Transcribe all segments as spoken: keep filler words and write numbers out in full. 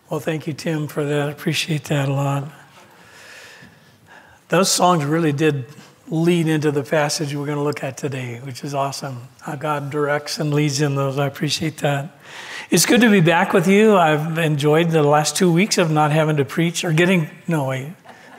Well, thank you, Tim, for that. I appreciate that a lot. Those songs really did lead into the passage we're going to look at today, which is awesome. How God directs and leads in those. I appreciate that. It's good to be back with you. I've enjoyed the last two weeks of not having to preach or getting, no, wait.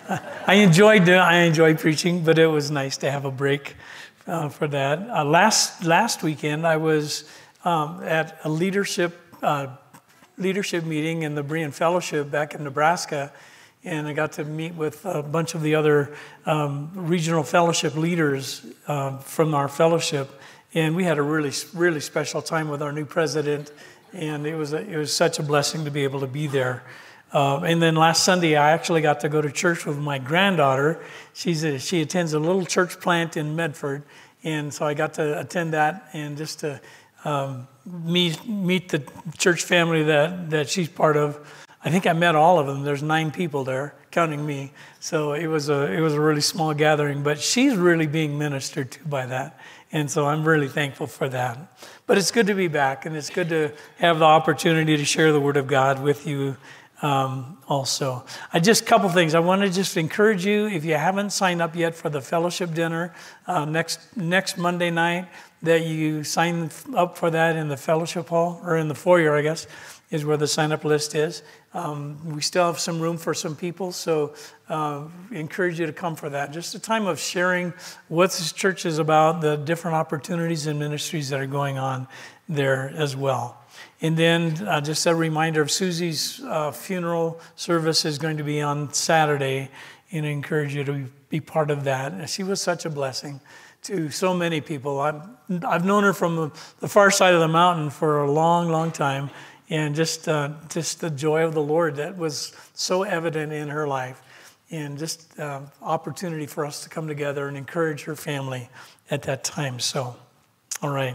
I enjoyed I enjoyed preaching, but it was nice to have a break uh, for that. Uh, last last weekend, I was um, at a leadership uh, leadership meeting in the Berean Fellowship back in Nebraska, and I got to meet with a bunch of the other um, regional fellowship leaders uh, from our fellowship, and we had a really really special time with our new president, and it was a, it was such a blessing to be able to be there. Uh, and then last Sunday, I actually got to go to church with my granddaughter. She's a, she attends a little church plant in Medford, and so I got to attend that and just to um, meet meet the church family that, that she's part of. I think I met all of them. There's nine people there, counting me. So it was a it was a really small gathering, but she's really being ministered to by that, and so I'm really thankful for that. But it's good to be back, and it's good to have the opportunity to share the Word of God with you. Um, also, I just a couple things. I want to just encourage you, if you haven't signed up yet for the fellowship dinner uh, next next Monday night, that you sign up for that in the fellowship hall, or in the foyer, I guess, is where the sign-up list is. Um, we still have some room for some people, so uh, we encourage you to come for that. Just a time of sharing what this church is about, the different opportunities and ministries that are going on there as well. And then uh, just a reminder of Susie's uh, funeral service is going to be on Saturday, and I encourage you to be part of that. And she was such a blessing to so many people. I've, I've known her from the, the far side of the mountain for a long, long time, and just uh, just the joy of the Lord that was so evident in her life, and just uh, opportunity for us to come together and encourage her family at that time. So, all right.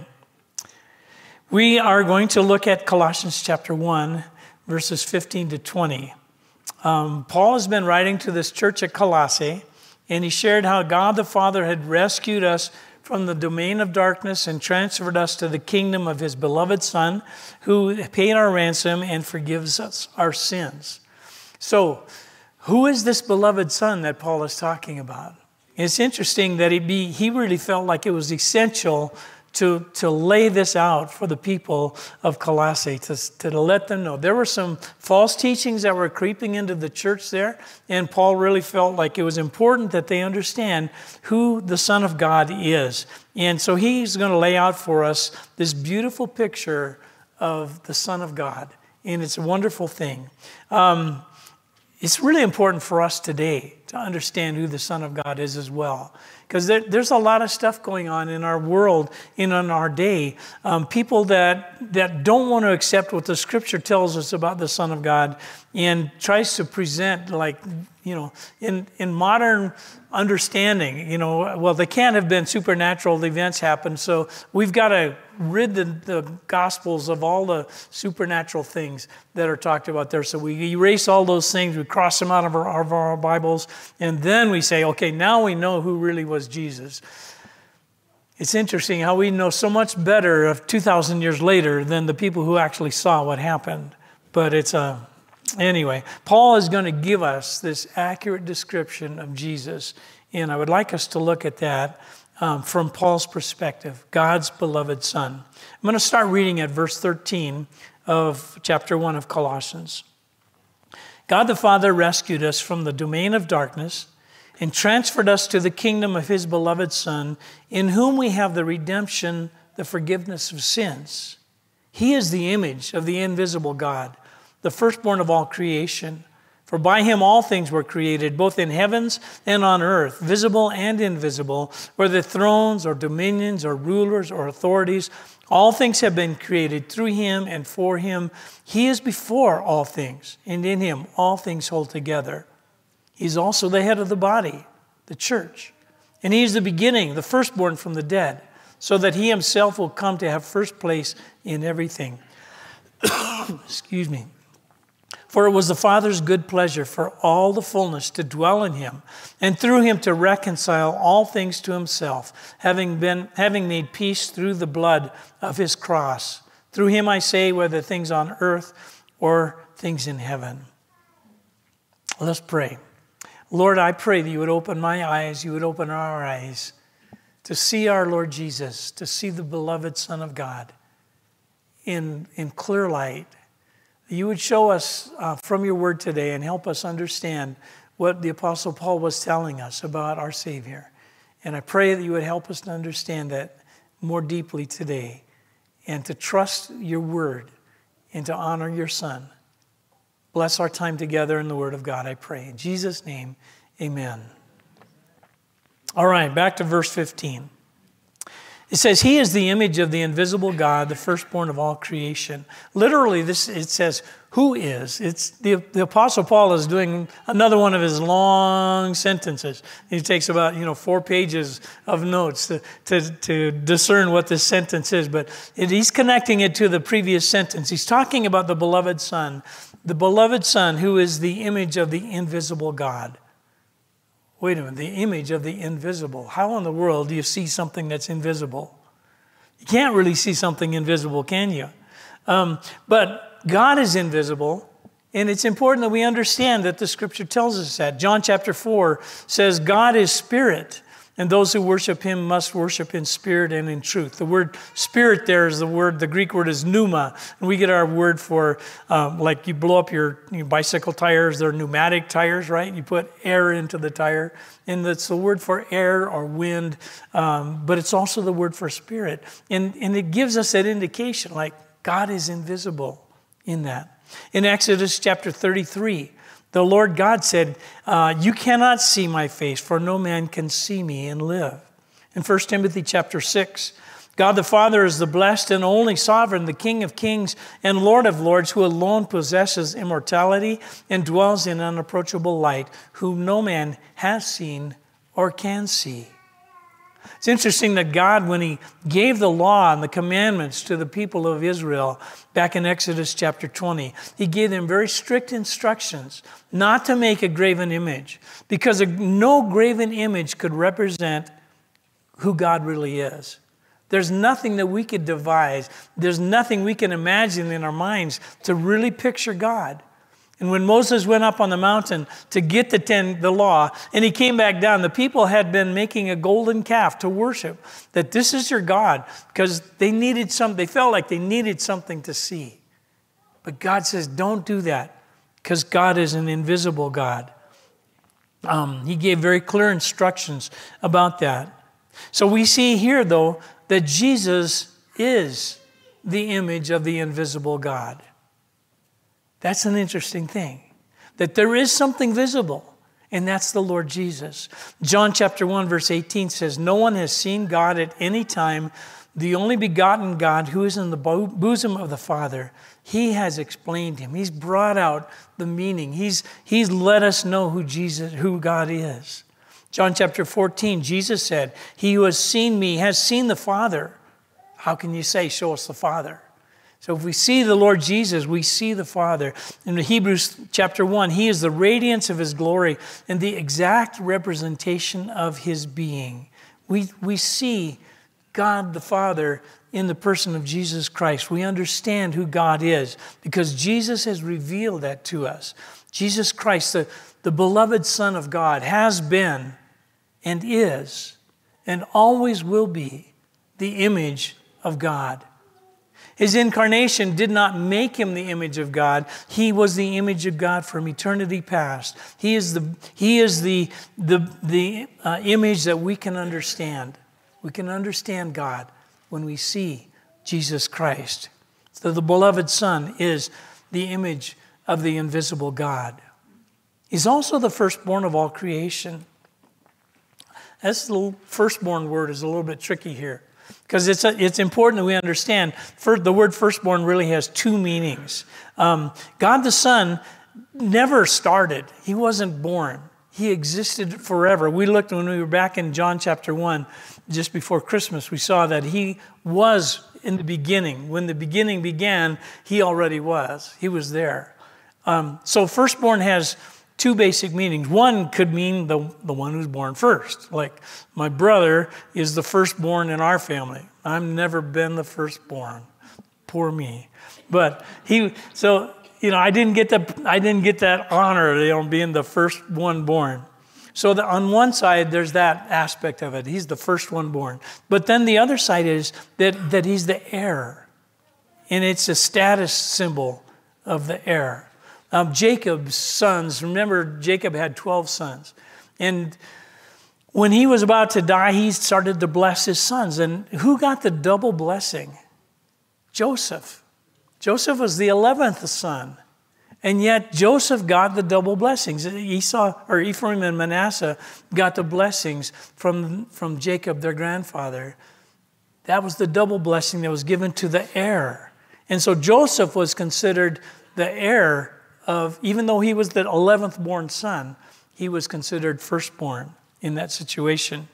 We are going to look at Colossians chapter one, verses fifteen to twenty. Um, Paul has been writing to this church at Colossae, and he shared how God the Father had rescued us from the domain of darkness and transferred us to the kingdom of his beloved Son, who paid our ransom and forgives us our sins. So, who is this beloved Son that Paul is talking about? It's interesting that he, be, he really felt like it was essential To, to lay this out for the people of Colossae, to, to let them know. There were some false teachings that were creeping into the church there, and Paul really felt like it was important that they understand who the Son of God is. And so he's going to lay out for us this beautiful picture of the Son of God, and it's a wonderful thing. Um, it's really important for us today to understand who the Son of God is as well. Because there, there's a lot of stuff going on in our world, in, in our day. Um, people that that don't want to accept what the Scripture tells us about the Son of God and tries to present, like, you know, in, in modern understanding, you know, well, they can't have been supernatural events happen, so we've got to rid the, the Gospels of all the supernatural things that are talked about there. So we erase all those things, we cross them out of our, of our Bibles, and then we say, okay, now we know who really was Jesus. It's interesting how we know so much better of two thousand years later than the people who actually saw what happened. But it's a, anyway, Paul is going to give us this accurate description of Jesus, and I would like us to look at that um, from Paul's perspective, God's beloved Son. I'm going to start reading at verse thirteen of chapter one of Colossians. God the Father rescued us from the domain of darkness and transferred us to the kingdom of his beloved Son, in whom we have the redemption, the forgiveness of sins. He is the image of the invisible God, the firstborn of all creation. For by him all things were created, both in heavens and on earth, visible and invisible, whether thrones or dominions or rulers or authorities. All things have been created through him and for him. He is before all things, and in him all things hold together. He's also the head of the body, the church. And he is the beginning, the firstborn from the dead, so that he himself will come to have first place in everything. Excuse me. For it was the Father's good pleasure for all the fullness to dwell in him, and through him to reconcile all things to himself, having been having made peace through the blood of his cross. Through him, I say, whether things on earth or things in heaven. Let's pray. Lord, I pray that you would open my eyes, you would open our eyes to see our Lord Jesus, to see the beloved Son of God in, in clear light. You would show us uh, from your word today and help us understand what the Apostle Paul was telling us about our Savior. And I pray that you would help us to understand that more deeply today and to trust your word and to honor your Son. Bless our time together in the Word of God, I pray. In Jesus' name, amen. All right, back to verse fifteen. It says, he is the image of the invisible God, the firstborn of all creation. Literally, this it says, who is? It's the, the Apostle Paul is doing another one of his long sentences. He takes about, you know, four pages of notes to, to, to discern what this sentence is. But it, he's connecting it to the previous sentence. He's talking about the beloved Son. The beloved Son who is the image of the invisible God. Wait a minute, the image of the invisible. How in the world do you see something that's invisible? You can't really see something invisible, can you? Um, but God is invisible, and it's important that we understand that the Scripture tells us that. John chapter four says, God is spirit, and those who worship him must worship in spirit and in truth. The word spirit there is the word, the Greek word is pneuma. And we get our word for, um, like you blow up your, your bicycle tires, they're pneumatic tires, right? You put air into the tire. And that's the word for air or wind, um, but it's also the word for spirit. And, and it gives us that indication, like God is invisible in that. In Exodus chapter thirty-three, the Lord God said, uh, you cannot see my face, for no man can see me and live. In First Timothy chapter six, God the Father is the blessed and only sovereign, the King of kings and Lord of lords, who alone possesses immortality and dwells in unapproachable light, whom no man has seen or can see. It's interesting that God, when he gave the law and the commandments to the people of Israel back in Exodus chapter twenty, he gave them very strict instructions not to make a graven image, because a, no graven image could represent who God really is. There's nothing that we could devise. There's nothing we can imagine in our minds to really picture God. And when Moses went up on the mountain to get the ten, the law, and he came back down, the people had been making a golden calf to worship, that this is your God, because they needed some, they felt like they needed something to see. But God says, don't do that, because God is an invisible God. Um, he gave very clear instructions about that. So we see here, though, that Jesus is the image of the invisible God. That's an interesting thing, that there is something visible, and that's the Lord Jesus. John chapter one, verse eighteen says, no one has seen God at any time. The only begotten God who is in the bosom of the Father, he has explained him. He's brought out the meaning. He's, he's let us know who Jesus, who God is. John chapter fourteen, Jesus said, he who has seen me has seen the Father. How can you say, show us the Father? So if we see the Lord Jesus, we see the Father. In Hebrews chapter one, he is the radiance of his glory and the exact representation of his being. We, we see God the Father in the person of Jesus Christ. We understand who God is because Jesus has revealed that to us. Jesus Christ, the, the beloved Son of God, has been and is and always will be the image of God. His incarnation did not make him the image of God. He was the image of God from eternity past. He is the, he is the, the, the uh, image that we can understand. We can understand God when we see Jesus Christ. So the beloved Son is the image of the invisible God. He's also the firstborn of all creation. That's the little firstborn word is a little bit tricky here. Because it's, a, it's important that we understand for, the word firstborn really has two meanings. Um, God the Son never started. He wasn't born. He existed forever. We looked when we were back in John chapter one, just before Christmas, we saw that he was in the beginning. When the beginning began, he already was. He was there. Um, so firstborn has two basic meanings. One could mean the, the one who's born first. Like, my brother is the firstborn in our family. I've never been the firstborn. Poor me. But he, so you know, I didn't get the, I didn't get that honor, you know, being the first one born. So the, on one side, there's that aspect of it. He's the first one born. But then the other side is that, that he's the heir. And it's a status symbol of the heir. Um, Jacob's sons, remember Jacob had twelve sons. And when he was about to die, he started to bless his sons. And who got the double blessing? Joseph. Joseph was the eleventh son. And yet Joseph got the double blessings. Esau, or Ephraim and Manasseh got the blessings from, from Jacob, their grandfather. That was the double blessing that was given to the heir. And so Joseph was considered the heir of, even though he was the eleventh born son, he was considered firstborn in that situation.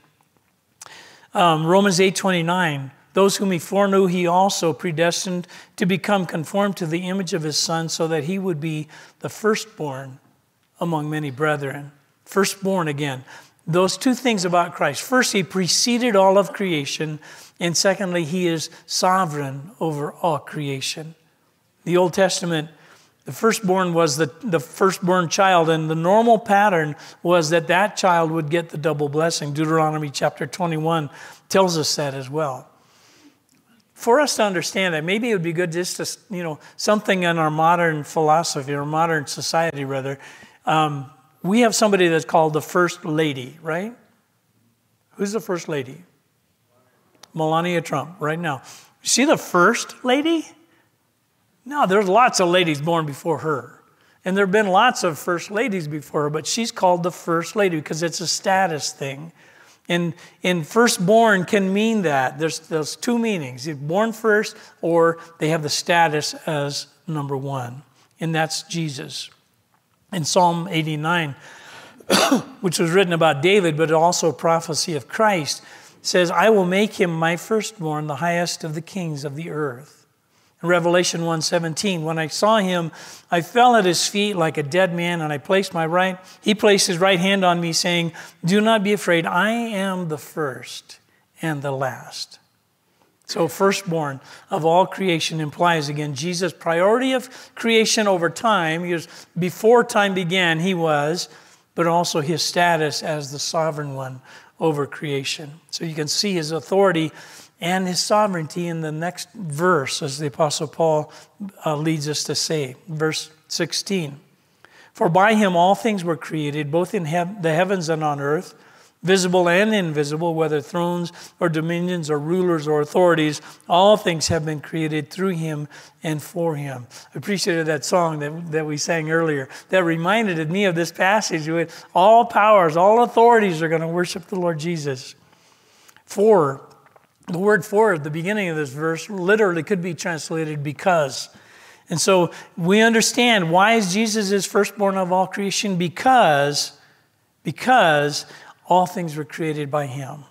Um, Romans eight twenty-nine, those whom he foreknew, he also predestined to become conformed to the image of his son so that he would be the firstborn among many brethren. Firstborn again. Those two things about Christ. First, he preceded all of creation. And secondly, he is sovereign over all creation. The Old Testament, the firstborn was the, the firstborn child, and the normal pattern was that that child would get the double blessing. Deuteronomy chapter twenty-one tells us that as well. For us to understand that, maybe it would be good just to, you know, something in our modern philosophy, or modern society rather. Um, we have somebody that's called the First Lady, right? Who's the First Lady? Melania Trump, right now. You see the First Lady? No, there's lots of ladies born before her. And there have been lots of First Ladies before her, but she's called the First Lady because it's a status thing. And, and firstborn can mean that. There's, there's two meanings. You're born first, or they have the status as number one. And that's Jesus. In Psalm eighty-nine, which was written about David, but also a prophecy of Christ, says, I will make him my firstborn, the highest of the kings of the earth. In Revelation one seventeen, when I saw him, I fell at his feet like a dead man, and I placed my right, he placed his right hand on me, saying, do not be afraid, I am the first and the last. So firstborn of all creation implies, again, Jesus' priority of creation over time. He was, before time began, he was, but also his status as the sovereign one over creation. So you can see his authority and his sovereignty in the next verse, as the Apostle Paul uh, leads us to say. Verse sixteen. For by him all things were created, both in hev- the heavens and on earth, visible and invisible, whether thrones or dominions or rulers or authorities, all things have been created through him and for him. I appreciated that song that, that we sang earlier. That reminded me of this passage with all powers, all authorities are going to worship the Lord Jesus. For, the word for at the beginning of this verse literally could be translated because. And so we understand, why is Jesus his firstborn of all creation? Because, because all things were created by him.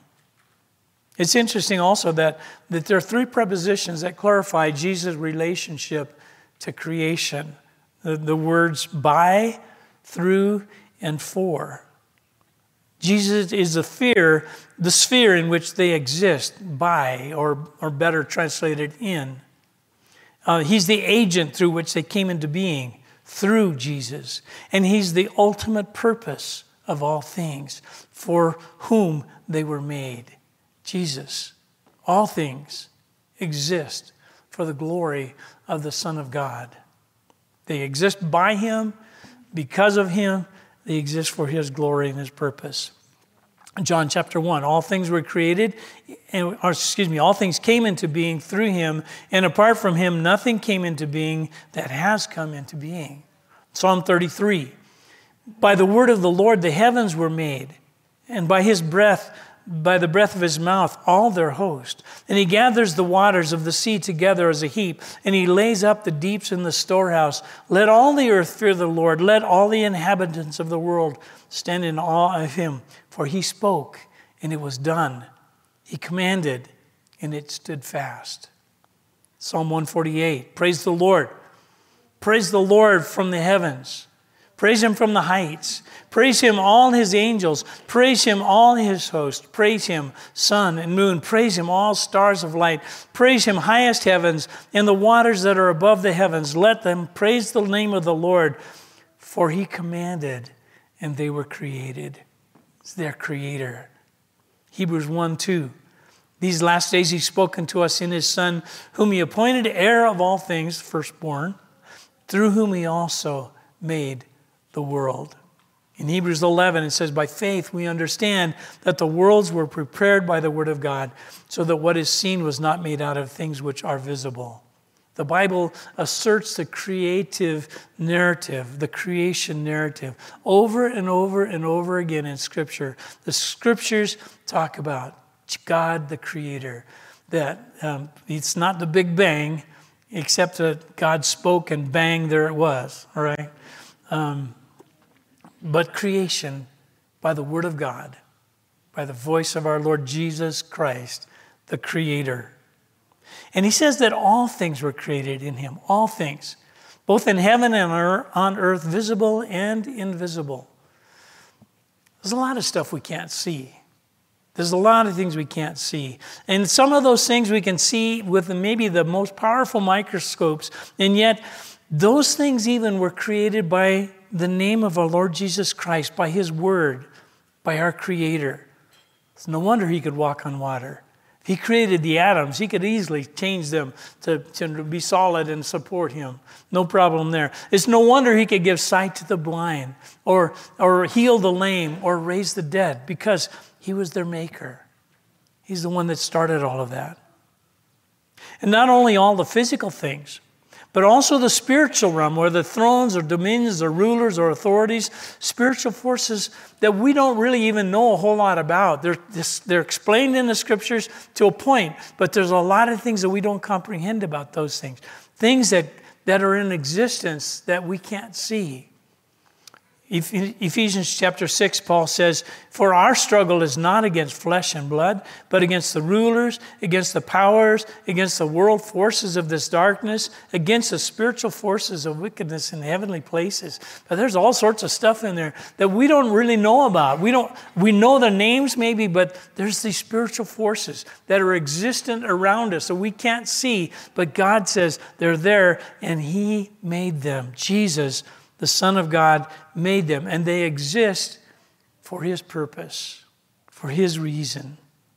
It's interesting also that, that there are three prepositions that clarify Jesus' relationship to creation. The, the words by, through, and for. Jesus is the sphere, the sphere in which they exist, by, or, or better translated in. Uh, he's the agent through which they came into being, through Jesus. And he's the ultimate purpose of all things, for whom they were made. Jesus. All things exist for the glory of the Son of God. They exist by him, because of him. They exist for his glory and his purpose. John chapter one, all things were created, and, or excuse me, all things came into being through him, and apart from him, nothing came into being that has come into being. Psalm thirty-three, by the word of the Lord the heavens were made, and by his breath, by the breath of his mouth, all their host. And he gathers the waters of the sea together as a heap, and he lays up the deeps in the storehouse. Let all the earth fear the Lord. Let all the inhabitants of the world stand in awe of him. For he spoke, and it was done. He commanded, and it stood fast. Psalm one forty-eight, praise the Lord. Praise the Lord from the heavens. Praise him from the heights. Praise him, all his angels. Praise him, all his hosts. Praise him, sun and moon. Praise him, all stars of light. Praise him, highest heavens, and the waters that are above the heavens. Let them praise the name of the Lord, for he commanded, and they were created. It's their creator. Hebrews one two. These last days he's spoken to us in his Son, whom he appointed heir of all things, firstborn, through whom he also made the world. In Hebrews eleven, it says, by faith we understand that the worlds were prepared by the word of God, so that what is seen was not made out of things which are visible. The Bible asserts the creative narrative, the creation narrative, over and over and over again in Scripture. The Scriptures talk about God, the Creator, that um, it's not the Big Bang, except that God spoke and bang, there it was, all right? Um, but creation by the Word of God, by the voice of our Lord Jesus Christ, the Creator. And he says that all things were created in him, all things, both in heaven and on earth, visible and invisible. There's a lot of stuff we can't see. There's a lot of things we can't see. And some of those things we can see with maybe the most powerful microscopes, and yet those things even were created by the name of our Lord Jesus Christ, by his word, by our Creator. It's no wonder he could walk on water. If he created the atoms, he could easily change them to, to be solid and support him. No problem there. It's no wonder he could give sight to the blind, or, or heal the lame, or raise the dead, because he was their maker. He's the one that started all of that. And not only all the physical things, but also the spiritual realm, where the thrones or dominions or rulers or authorities, spiritual forces that we don't really even know a whole lot about. They're, they're explained in the Scriptures to a point, but there's a lot of things that we don't comprehend about those things. Things that, that are in existence that we can't see. Ephesians chapter six, Paul says, for our struggle is not against flesh and blood, but against the rulers, against the powers, against the world forces of this darkness, against the spiritual forces of wickedness in heavenly places. But there's all sorts of stuff in there that we don't really know about. We don't, we know the names maybe, but there's these spiritual forces that are existent around us that we can't see, but God says they're there, and he made them. Jesus, the Son of God, made them, and they exist for his purpose, for his reason.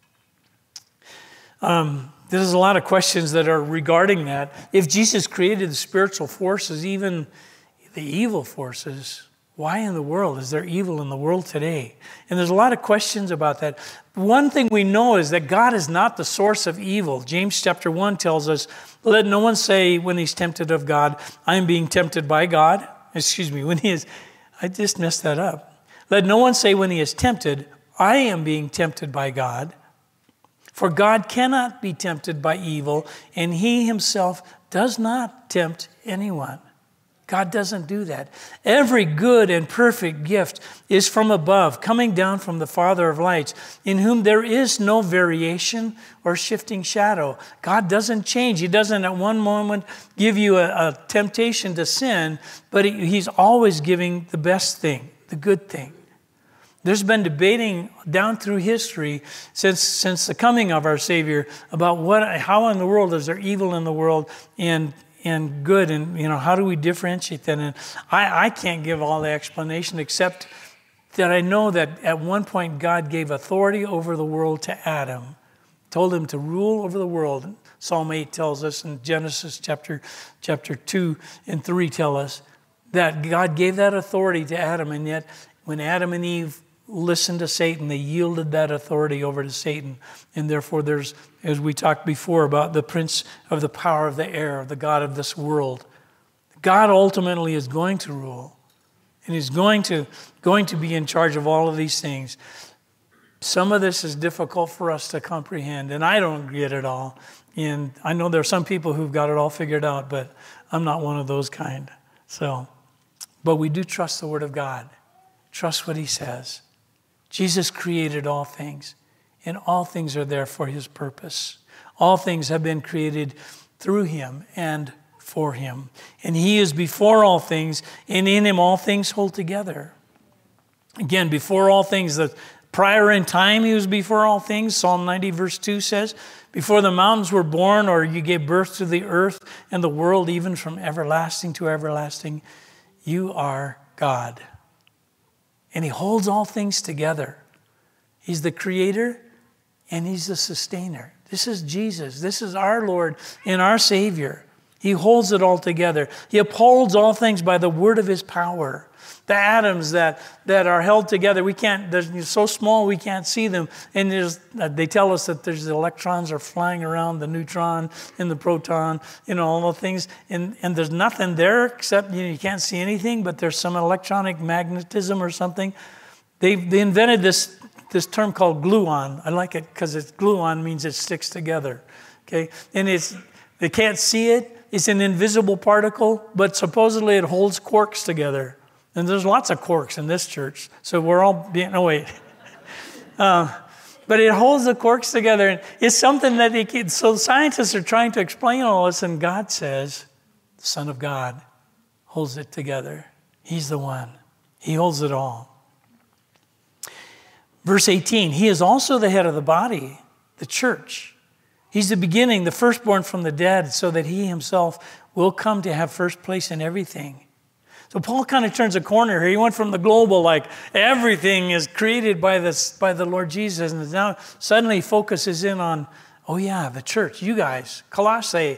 Um, there's a lot of questions that are regarding that. If Jesus created the spiritual forces, even the evil forces, why in the world is there evil in the world today? And there's a lot of questions about that. One thing we know is that God is not the source of evil. James chapter one tells us, let no one say when he's tempted of God, I am being tempted by God. Excuse me, when he is, I just messed that up. Let no one say when he is tempted, I am being tempted by God. For God cannot be tempted by evil, and he himself does not tempt anyone. God doesn't do that. Every good and perfect gift is from above, coming down from the Father of lights, in whom there is no variation or shifting shadow. God doesn't change. He doesn't at one moment give you a, a temptation to sin, but he, he's always giving the best thing, the good thing. There's been debating down through history since, since the coming of our Savior about what, how in the world is there evil in the world, and and good, and you know, how do we differentiate that? And I, I can't give all the explanation, except that I know that at one point God gave authority over the world to Adam, told him to rule over the world. Psalm eight tells us, and Genesis chapter, chapter two and three tell us that God gave that authority to Adam, and yet when Adam and Eve listened to Satan, they yielded that authority over to Satan. And therefore there's, as we talked before, about the prince of the power of the air, the God of this world. God ultimately is going to rule, and he's going to, going to be in charge of all of these things. Some of this is difficult for us to comprehend, and I don't get it all. And I know there are some people who've got it all figured out, but I'm not one of those kind. So, but we do trust the Word of God. Trust what he says. Jesus created all things, and all things are there for his purpose. All things have been created through him and for him. And he is before all things, and in him all things hold together. Again, before all things, the prior in time he was before all things. Psalm ninety verse two says, before the mountains were born, or you gave birth to the earth and the world, even from everlasting to everlasting, you are God. And he holds all things together. He's the creator and he's the sustainer. This is Jesus. This is our Lord and our Savior. He holds it all together. He upholds all things by the word of his power. The atoms that, that are held together, we can't, they're so small we can't see them. And there's, they tell us that there's the electrons are flying around, the neutron and the proton, you know, all the things. And, and there's nothing there except, you know, you can't see anything, but there's some electronic magnetism or something. They, they invented this, this term called gluon. I like it because it's gluon means it sticks together. Okay, and it's they can't see it. It's an invisible particle, but supposedly it holds quarks together. And there's lots of quarks in this church, so we're all being, no wait. uh, but it holds the quarks together. And it's something that they can, so scientists are trying to explain all this, and God says, the Son of God holds it together. He's the one. He holds it all. Verse eighteen, he is also the head of the body, the church. He's the beginning, the firstborn from the dead, so that he himself will come to have first place in everything. So Paul kind of turns a corner here. He went from the global, like everything is created by this, by the Lord Jesus, and now suddenly focuses in on, oh yeah, the church, you guys, Colossae,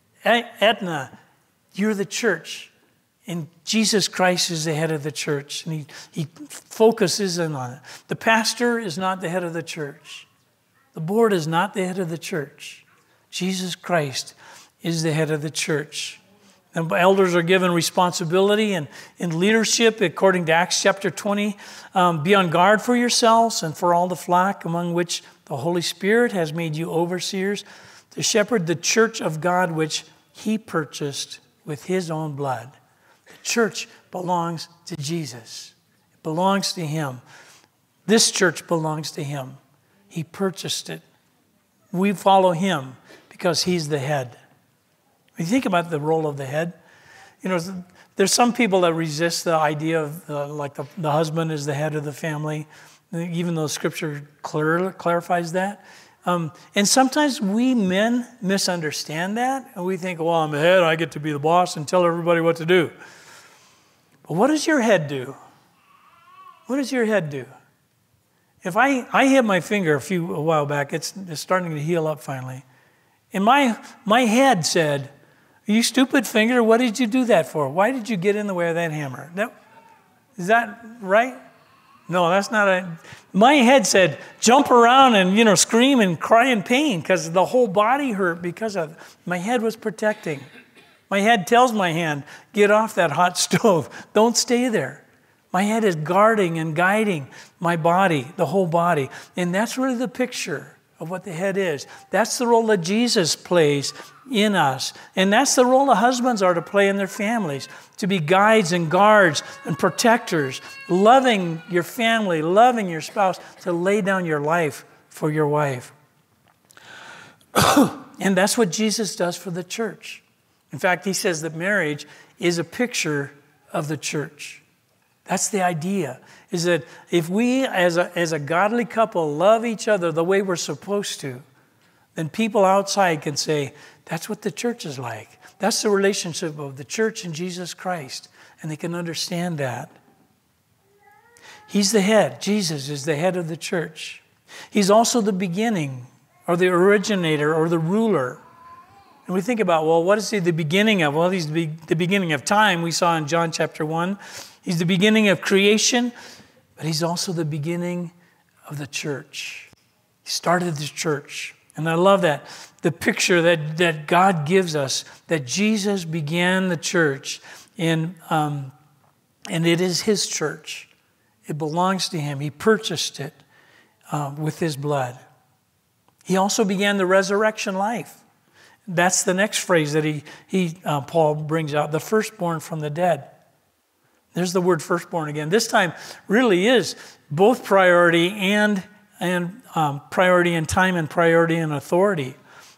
Etna, you're the church. And Jesus Christ is the head of the church, and he, he focuses in on it. The pastor is not the head of the church. The board is not the head of the church. Jesus Christ is the head of the church. And elders are given responsibility and in leadership, according to Acts chapter twenty. Um, be on guard for yourselves and for all the flock among which the Holy Spirit has made you overseers to shepherd the church of God, which he purchased with his own blood. The church belongs to Jesus. It belongs to him. This church belongs to him. He purchased it. We follow him because he's the head. When you think about the role of the head, you know, there's some people that resist the idea of uh, like the, the husband is the head of the family, even though Scripture clear, clarifies that. Um, and sometimes we men misunderstand that, and we think, well, I'm the head, I get to be the boss and tell everybody what to do. But what does your head do? What does your head do? If I, I hit my finger a few a while back, it's, it's starting to heal up finally. And my, my head said, you stupid finger, what did you do that for? Why did you get in the way of that hammer? That, is that right? No, that's not a... My head said, jump around and, you know, scream and cry in pain because the whole body hurt because of... My head was protecting. My head tells my hand, get off that hot stove. Don't stay there. My head is guarding and guiding my body, the whole body. And that's really the picture of what the head is. That's the role that Jesus plays in us. And that's the role the husbands are to play in their families, to be guides and guards and protectors, loving your family, loving your spouse, to lay down your life for your wife. And that's what Jesus does for the church. In fact, he says that marriage is a picture of the church. That's the idea, is that if we as a, as a godly couple love each other the way we're supposed to, then people outside can say, that's what the church is like. That's the relationship of the church and Jesus Christ. And they can understand that. He's the head. Jesus is the head of the church. He's also the beginning, or the originator, or the ruler. And we think about, well, what is he the beginning of? Well, he's the beginning of time. We saw in John chapter one. He's the beginning of creation, but he's also the beginning of the church. He started the church. And I love that. The picture that, that God gives us, that Jesus began the church, and, um, and it is his church. It belongs to him. He purchased it uh, with his blood. He also began the resurrection life. That's the next phrase that he, he uh, Paul brings out, the firstborn from the dead. There's the word firstborn again. This time really is both priority and, and um, priority in time and priority in authority.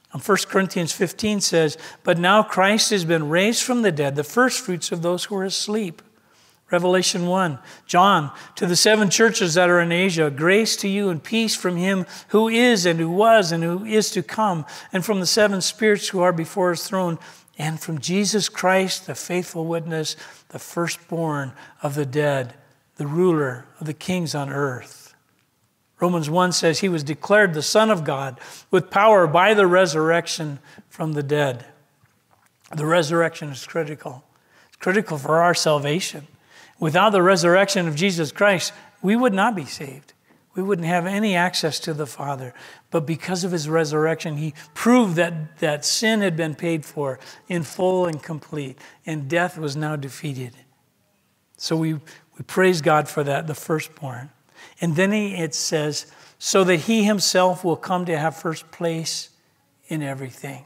And First Corinthians fifteen says, but now Christ has been raised from the dead, the first fruits of those who are asleep. Revelation one, John, to the seven churches that are in Asia, grace to you and peace from him who is and who was and who is to come, and from the seven spirits who are before his throne, and from Jesus Christ, the faithful witness, the firstborn of the dead, the ruler of the kings on earth. Romans one says he was declared the Son of God with power by the resurrection from the dead. The resurrection is critical. It's critical for our salvation. Without the resurrection of Jesus Christ, we would not be saved. We wouldn't have any access to the Father. But because of his resurrection, he proved that, that sin had been paid for in full and complete, and death was now defeated. So we, we praise God for that, the firstborn. And then he, it says, so that he himself will come to have first place in everything.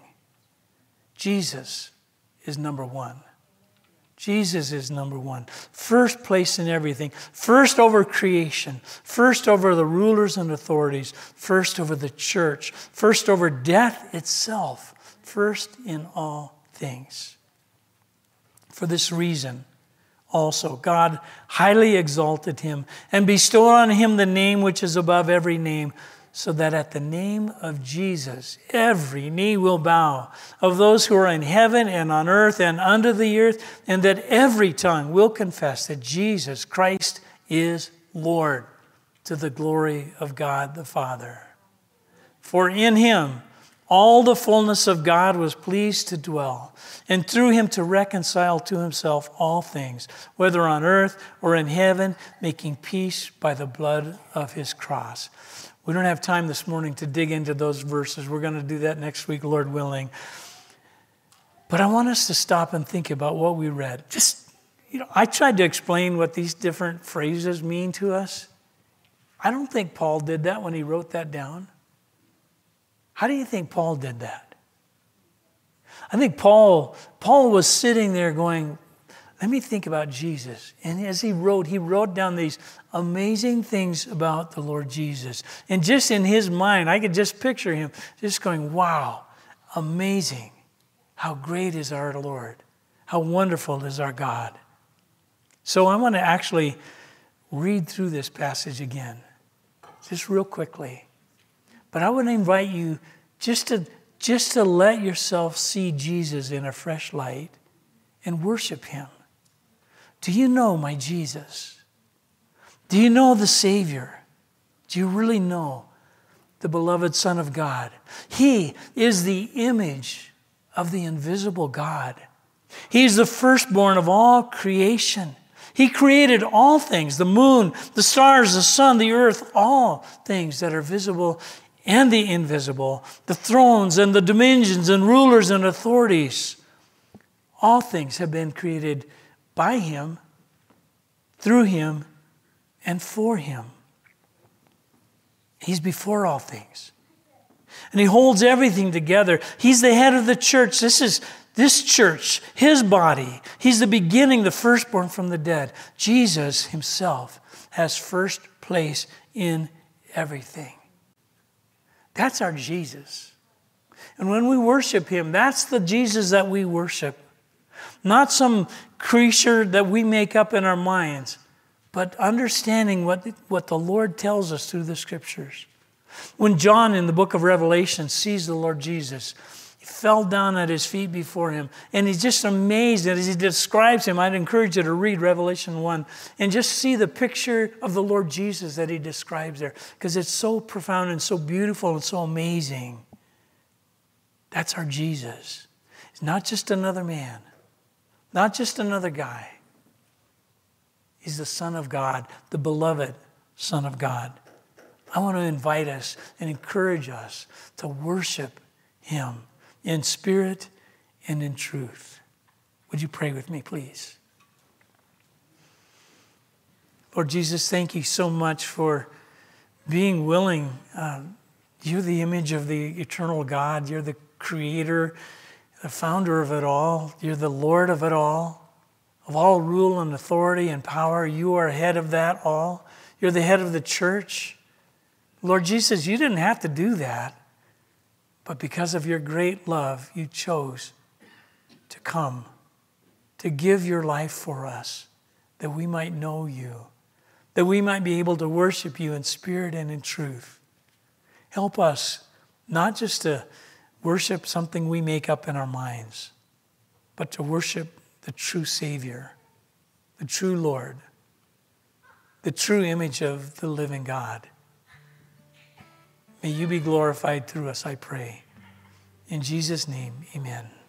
Jesus is number one. Jesus is number one. First place in everything. First over creation. First over the rulers and authorities. First over the church. First over death itself. First in all things. For this reason, also, God highly exalted him and bestowed on him the name which is above every name, so that at the name of Jesus, every knee will bow, of those who are in heaven and on earth and under the earth, and that every tongue will confess that Jesus Christ is Lord, to the glory of God the Father. For in him all the fullness of God was pleased to dwell, and through him to reconcile to himself all things, whether on earth or in heaven, making peace by the blood of his cross. We don't have time this morning to dig into those verses. We're going to do that next week, Lord willing. But I want us to stop and think about what we read. Just, you know, I tried to explain what these different phrases mean to us. I don't think Paul did that when he wrote that down. How do you think Paul did that? I think Paul, Paul was sitting there going, let me think about Jesus. And as he wrote, he wrote down these amazing things about the Lord Jesus. And just in his mind, I could just picture him just going, wow, amazing. How great is our Lord. How wonderful is our God. So I want to actually read through this passage again, just real quickly. But I would invite you just to, just to let yourself see Jesus in a fresh light and worship him. Do you know my Jesus? Do you know the Savior? Do you really know the beloved Son of God? He is the image of the invisible God. He's the firstborn of all creation. He created all things, the moon, the stars, the sun, the earth, all things that are visible and the invisible, the thrones and the dominions and rulers and authorities. All things have been created by him, through him, and for him. He's before all things. And he holds everything together. He's the head of the church. This is this church, his body. He's the beginning, the firstborn from the dead. Jesus himself has first place in everything. That's our Jesus. And when we worship him, that's the Jesus that we worship. Not some creature that we make up in our minds, but understanding what, what the Lord tells us through the scriptures. When John in the book of Revelation sees the Lord Jesus, he fell down at his feet before him. And he's just amazed as he describes him. I'd encourage you to read Revelation one and just see the picture of the Lord Jesus that he describes there. Because it's so profound and so beautiful and so amazing. That's our Jesus. He's not just another man. Not just another guy. He's the Son of God, the beloved Son of God. I want to invite us and encourage us to worship him in spirit and in truth. Would you pray with me, please? Lord Jesus, thank you so much for being willing. Uh, you're the image of the eternal God. You're the creator, the founder of it all. You're the Lord of it all, of all rule and authority and power. You are head of that all. You're the head of the church. Lord Jesus, you didn't have to do that, But because of your great love, you chose to come, to give your life for us, that we might know you, that we might be able to worship you in spirit and in truth. Help us not just to worship something we make up in our minds, but to worship the true Savior, the true Lord, the true image of the living God. May you be glorified through us, I pray. In Jesus' name, amen.